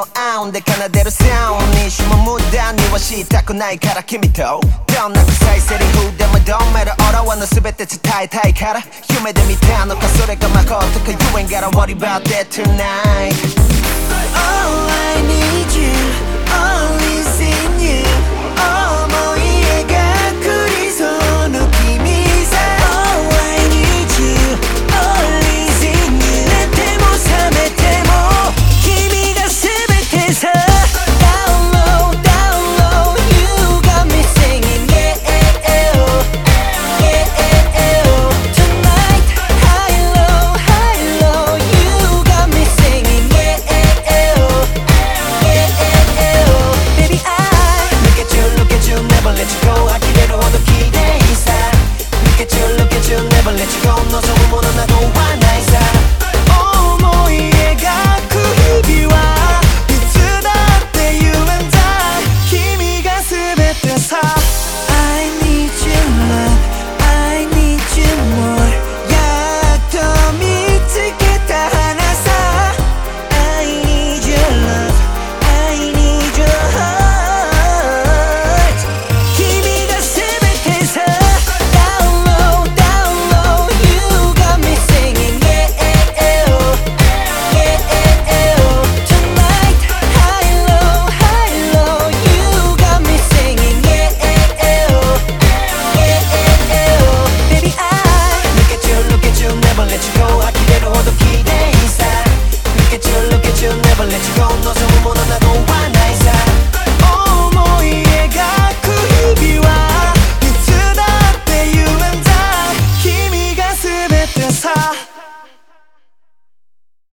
合うんで奏でるサウンドにしも無駄にはしたくないから君とどんな臭いセリフでもどんめる俺はの全て伝えたいから夢で見たのかそれが魔法とか You ain't gotta worry about that tonight All I need you, all is in you 思い描く理想の君さ All I need you, all is in you 寝ても覚めても君が全てさ Down low, down low, you got me singing yeah, yeah, Tonight, high low, you got me singing yeah, Baby I look at you, never let you go 呆れるほど綺麗さ Look at you, never let you go 望むものなどはないさ思い描く日々はいつだって You and I 君が全てさ I need you love, I need you more やっと見つけた花さ I need your love, I need your heart 君が全てさ Down low, down low, you got me singing yeah, Tonight, high low, you got me singing yeah, Baby I look at you, never let you go 呆れるほど綺麗さ Look at you, never let you go 望むものなどは